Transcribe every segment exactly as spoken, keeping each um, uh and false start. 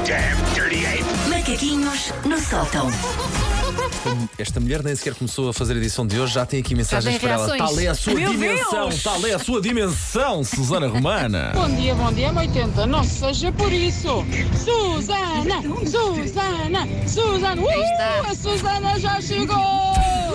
damn dirty ape! Macaquinhos no sótão. Esta mulher nem sequer começou a fazer a edição de hoje, já tem aqui mensagens tem para ela. reações. Tal é a sua Meu dimensão, Deus! tal é a sua dimensão, Susana Romana. Bom dia, bom dia, M oitenta. Não seja por isso. Susana, Susana, Susana. Uh, a Susana já chegou.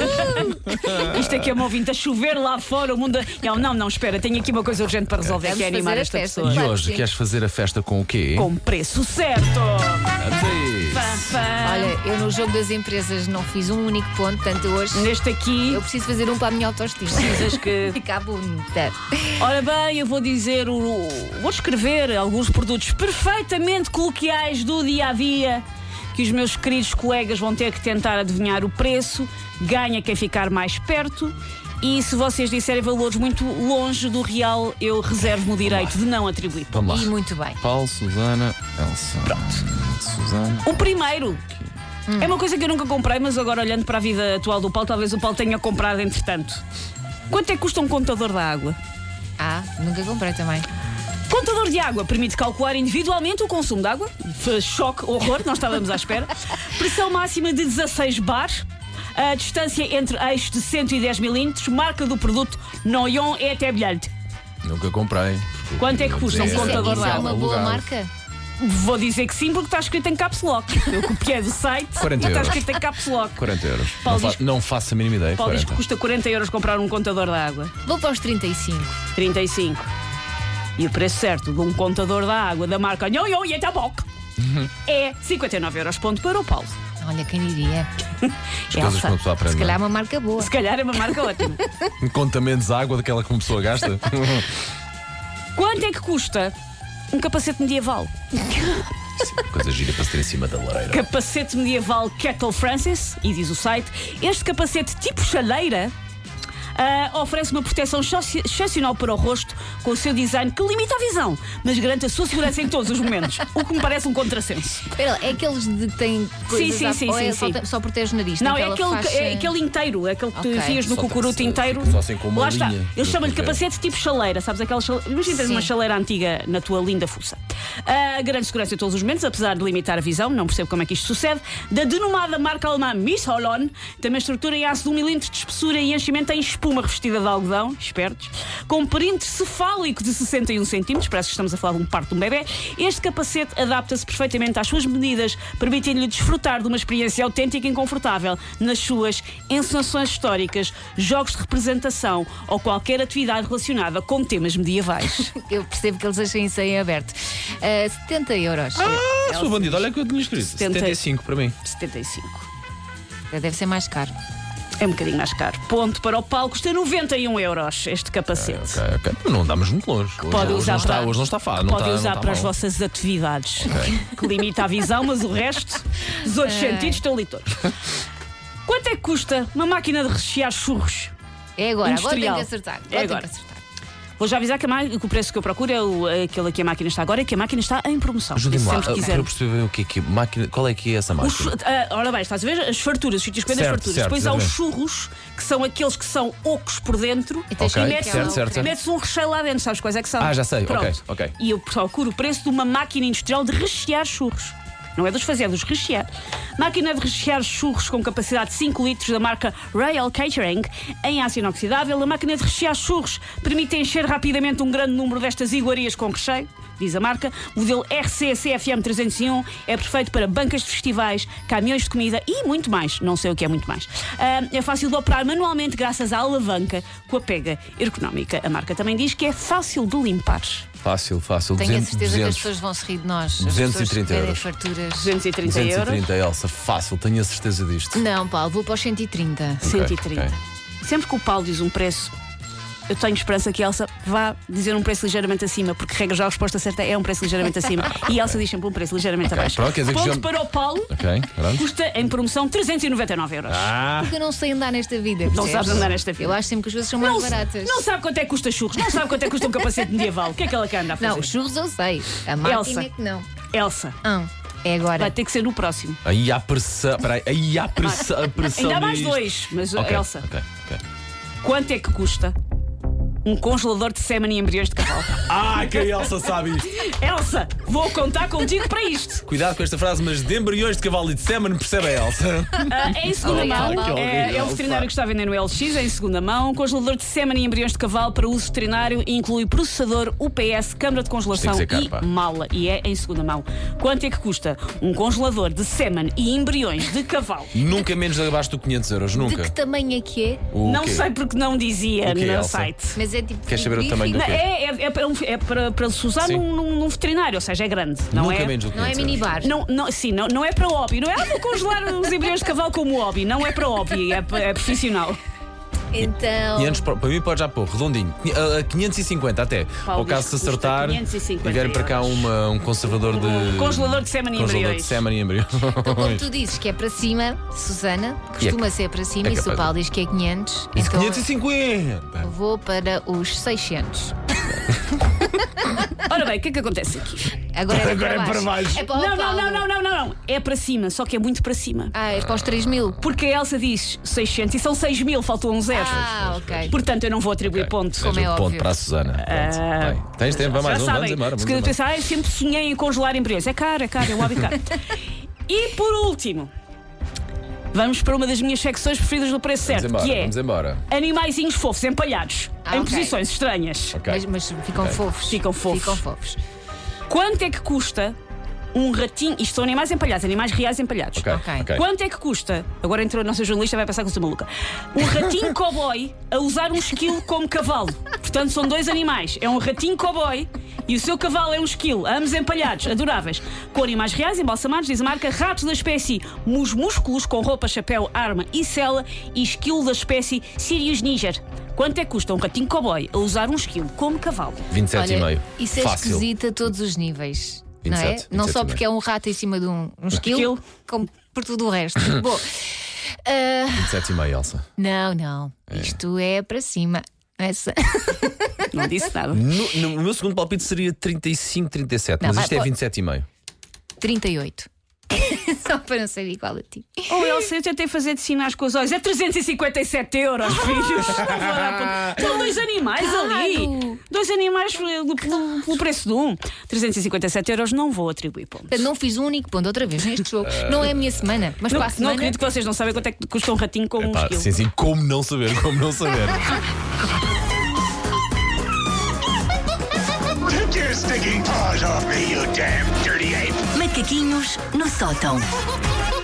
Isto aqui é uma ouvinte a chover lá fora, o mundo. A... Não, não, não, espera, tenho aqui uma coisa urgente para resolver, Vamos que é animar fazer a esta festa. pessoa. E Claro que hoje sim. queres fazer a festa com o quê? Com preço certo. Vamos a isso. Fã, fã. Olha, eu no jogo das empresas não fiz um único ponto, portanto hoje Neste aqui, eu preciso fazer um para a minha autoestima. precisas que. Ficar bonita. Ora bem, eu vou dizer, o... vou escrever alguns produtos perfeitamente coloquiais do dia a dia que os meus queridos colegas vão ter que tentar adivinhar o preço. Ganha quem ficar mais perto. E se vocês disserem valores muito longe do real, eu reservo-me o direito de não atribuir. Vamos E lá. muito bem. Paulo, Susana, Elsa. Pronto. Susana. O primeiro é uma coisa que eu nunca comprei, mas agora olhando para a vida atual do Paulo, talvez o Paulo tenha comprado entretanto. Quanto é que custa um contador da água? Ah, nunca comprei também. Contador de água permite calcular individualmente o consumo de água. F- Choque, horror, não estávamos à espera. Pressão máxima de dezasseis bar. A distância entre eixos de cento e dez milímetros. Marca do produto Noyon é até brilhante. Nunca comprei. Quanto é que custa um É, contador Isso de é água? uma boa alugado. marca? Vou dizer que sim, porque está escrito em caps lock. Eu copiei do site e quarenta está euros. escrito em caps lock. quarenta euros. Paulo não, diz- fa não faço a mínima ideia. Paulo diz que quarenta. custa quarenta euros comprar um contador de água. Vou para os trinta e cinco. trinta e cinco. E o preço certo de um contador da água da marca Noyon e Etabok é cinquenta e nove euros. Ponto para o Paulo. Olha, quem diria? As coisas que uma pessoa aprende. Se calhar é uma marca boa. Se calhar é uma marca ótima. Conta menos água daquela que uma pessoa gasta. Quanto é que custa um capacete medieval? Coisa gira para se ter em cima da lareira. Capacete medieval Kettle Francis, e diz o site, este capacete tipo chaleira ah, oferece uma proteção excepci- excepcional para o rosto, com o seu design que limita a visão, mas garante a sua segurança em todos os momentos, o que me parece um contrassenso. Espera, é aqueles de que têm coisas sim, à- sim, ou é sim, só, sim. só protege o nariz? Não, Tem é aquela aquele, faixa- é aquele inteiro, é aquele que tu Ok. enfias no Só cucuruto tem- inteiro. fica só assim com uma Lá está. linha Eu do chamo-lhe projeto. capacete tipo chaleira, sabes? Aquela chaleira. Imagina teres Sim. uma chaleira antiga na tua linda fuça. Uh, garante segurança em todos os momentos, apesar de limitar a visão, não percebo como é que isto sucede. Da denominada marca alemã Miss Holon, tem uma estrutura em aço de um milímetro de espessura e enchimento em espuma revestida de algodão, espertos, com um perímetro cefálico de sessenta e um centímetros, parece que estamos a falar de um parto de um bebê. Este capacete adapta-se perfeitamente às suas medidas, permitindo-lhe desfrutar de uma experiência autêntica e confortável nas suas encenações históricas, jogos de representação ou qualquer atividade relacionada com temas medievais. Eu percebo que eles achem isso em aberto. Ah, setenta euros. Ah, sua bandida, olha que eu tinha escrito. setenta. setenta e cinco para mim. setenta e cinco. Deve ser mais caro. É um bocadinho mais caro. Ponto para o Paulo, custa noventa e um euros este capacete. Ok, ok. Mas não andamos muito longe. Hoje, Pode hoje usar não está, para- hoje não está fácil. Pode não está, usar não está para as mal. vossas atividades. Ok. Que limita a visão, mas o resto, os outros Ai. sentidos estão ali todos. Quanto é que custa uma máquina de rechear churros? É agora, agora tenho Industrial. que acertar. Agora É tenho agora. que acertar. Vou já avisar que, a ma- que o preço que eu procuro é o, aquele que a máquina está agora e que a máquina está em promoção. Ajude-me lá, Sempre que para quiser. eu perceber o que é que máquina, qual é que é essa Os, máquina. ah, ora bem, estás a ver as farturas, os sítios que vendem as Certo, farturas. certo, Depois há os exatamente. churros, que são aqueles que são ocos por dentro. E tens Ok, que metes, certo, um, certo, certo. metes um recheio lá dentro, sabes quais é que são? Ah, já sei, ok, Pronto. ok. E eu procuro o preço de uma máquina industrial de rechear churros. Não é dos fazer, é dos rechear. Máquina de rechear churros com capacidade de cinco litros da marca Royal Catering em aço inoxidável. A máquina de rechear churros permite encher rapidamente um grande número destas iguarias com recheio, diz a marca. O modelo R C C F M trezentos e um é perfeito para bancas de festivais, caminhões de comida e muito mais. Não sei o que é muito mais. Ah, é fácil de operar manualmente graças à alavanca com a pega ergonómica. A marca também diz que é fácil de limpar. Fácil, fácil. Tenho a duzentos, certeza que as duzentos. pessoas vão se rir de nós. As duzentos e pessoas que trinta pedem euros. farturas. duzentos e trinta duzentos e euros. trinta, Elsa, fácil, tenho a certeza disto. Não, Paulo, vou para os cento e trinta. cento e trinta. ok. Sempre que o Paulo diz um preço, eu tenho esperança que a Elsa vá dizer um preço ligeiramente acima, porque regra já a resposta certa é um preço ligeiramente acima. E a Elsa diz sempre um preço ligeiramente abaixo. pronto, quer dizer que Ponto já- para o Paulo, Ok, pronto. custa em promoção trezentos e noventa e nove euros. Ah, Porque eu não sei andar nesta vida. Não percebes? sabes andar nesta vida. Eu acho sempre que as coisas são mais não, baratas. não sabe quanto é que custa churros, não sabe quanto é que custa um capacete medieval. O que é que ela quer andar a fazer? Não, os churros eu sei. A máquina Elsa. é que não. Elsa, Ah, é agora. vai ter que ser no próximo. aí há pressão. Peraí, aí há pressão. A pressão Ainda há mais disto. dois, mas Ok, Elsa, ok, ok. quanto é que custa um congelador de sêmen e embriões de cavalo. Ah, que a Elsa sabe isto. Elsa, vou contar contigo para isto. Cuidado com esta frase, mas de embriões de cavalo e de sêmen percebe a Elsa. Ah, é em segunda Obrigada, mão. que É, horrível, é o veterinário pá. que está a vender no L X, é em segunda mão. Um congelador de sêmen e embriões de cavalo para uso veterinário inclui processador, U P S, câmara de congelação Isto tem que ser e caro, pá. mala. E é em segunda mão. Quanto é que custa um congelador de sêmen e embriões de cavalo? Nunca menos abaixo do quinhentos euros, De nunca. que tamanho é que é? O não quê? sei porque não dizia O quê, no Elsa? site. Mas é tipo. Queres saber o tamanho do Não, quê? é, é, é para, um- é para, para se usar Sim. num, num- num veterinário, ou seja, é grande. Não Nunca é? menos do que Não é quinhentos euros. minibar. Não, não, sim, não, não é para hobby. Não é ah, vou congelar os embriões de cavalo como hobby. Não é para hobby, é, pa- é profissional. Então. quinhentos, para para mim pode já pôr, redondinho. Quin- a- a quinhentos e cinquenta até. Paulo Ao caso diz se que custa acertar quinhentos e cinquenta e vier para cá euros. uma, um conservador de. Um congelador de sêmen e congelador embriões. de sêmen e embriões. Então, como tu dizes que é para cima, Susana, costuma ser para cima, é e se o capaz Paulo diz que é quinhentos, Isso, então quinhentos e cinquenta! eu vou para os seiscentos. Ora bem, o que é que acontece aqui? Agora é Agora para é para baixo. baixo. É para o Não, não, Paulo. não, não, não, não, não. É para cima, só que é muito para cima. Ah, é para os três mil. Porque a Elsa diz seiscentos e são seis mil, faltou um zero. Ah, ok. Portanto, eu não vou atribuir ponto. Como é Seja um ponto óbvio. para a Susana. Pronto. Ah, Bem, tens tempo, vai mais Já um, vamos sabem, embora. se Vamos embora. pensar, ah, eu sempre sonhei em congelar embriões. É caro, é caro, é um hobby caro. E por último, vamos para uma das minhas secções preferidas do preço Vamos certo, embora, que é vamos embora. animaizinhos fofos empalhados Ah, em ok. posições estranhas. Ok. Mas, mas ficam fofos. Ficam fofos. Ficam fofos. Quanto é que custa um ratinho? Isto são animais empalhados, animais reais empalhados. Ok, Ok. ok. Quanto é que custa? Agora entrou a nossa jornalista, vai pensar que eu sou maluca. Um ratinho cowboy a usar um esquilo como cavalo. Portanto, são dois animais. É um ratinho cowboy e o seu cavalo é um esquilo, ambos empalhados, adoráveis. Com animais reais, embalsamados, diz a marca, ratos da espécie mus músculos, com roupa, chapéu, arma e sela, e esquilo da espécie Sirius niger. Quanto é que custa um ratinho cowboy a usar um esquilo como cavalo? vinte e sete Olha, e meio. isso é Fácil. esquisito a todos os níveis. Não é? vinte e sete, Não vinte e sete só e porque é um rato em cima de um, um esquilo, esquilo. como por tudo o resto. Bom, ah, vinte e sete e meio, Elsa. não, não. Isto é para cima. Essa. Não disse nada. No, no- o meu segundo palpite seria trinta e cinco, trinta e sete, Não, mas vai, isto é pode- vinte e sete e meio. trinta e oito. Só para não ser igual a ti. Oh, Elsa, eu tentei fazer de sinais com os olhos. É trezentos e cinquenta e sete euros, filhos. Não vou dar ponto. São dois animais Caro. ali. Dois animais pelo, pelo- pelo preço de um. trezentos e cinquenta e sete euros não vou atribuir ponto. Portanto, não fiz um único ponto outra vez neste jogo. Não é a minha semana, mas Não, para a não semana. acredito que vocês não sabem quanto é que custa um ratinho com um Pá, esquilo. sim, sim, como não saber, como não saber. Take your stinking paws off me, you damn dirty ape! Macaquinhos no sótão.